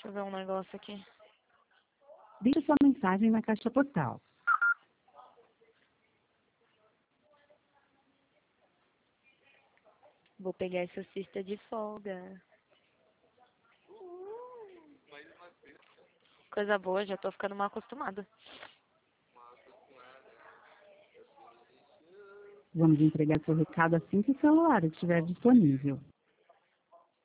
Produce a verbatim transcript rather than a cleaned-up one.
Deixa eu ver um negócio aqui. Deixe sua mensagem na caixa postal. Vou pegar essa cesta de folga. Coisa boa, já tô ficando mal acostumada. Vamos entregar seu recado assim que o celular estiver disponível.